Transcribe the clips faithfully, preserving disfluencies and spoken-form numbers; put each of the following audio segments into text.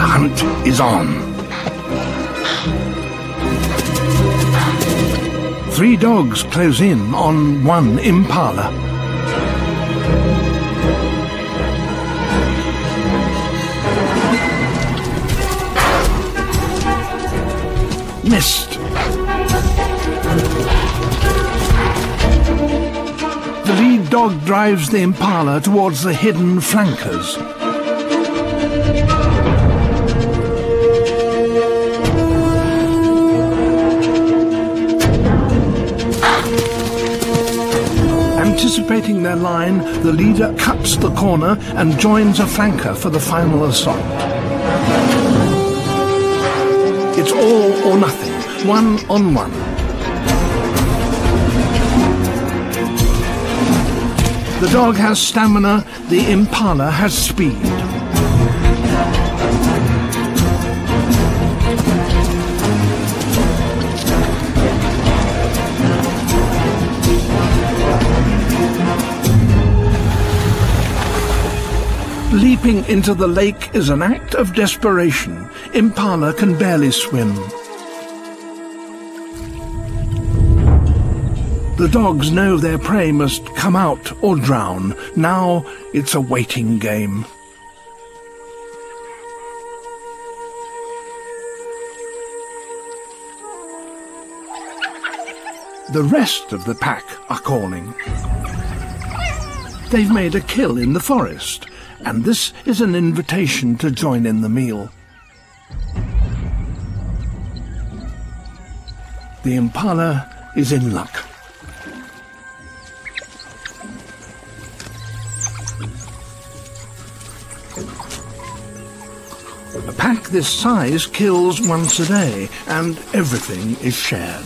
hunt is on. Three dogs close in on one impala. Missed. The lead dog drives the impala towards the hidden flankers. Anticipating their line, the leader cuts the corner and joins a flanker for the final assault. It's all or nothing, one on one. The dog has stamina, the impala has speed. Leaping into the lake is an act of desperation. Impala can barely swim. The dogs know their prey must come out or drown. Now it's a waiting game. The rest of the pack are calling. They've made a kill in the forest, and this is an invitation to join in the meal. The impala is in luck. A pack this size kills once a day, and everything is shared.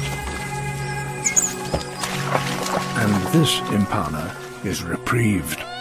And this impala is reprieved.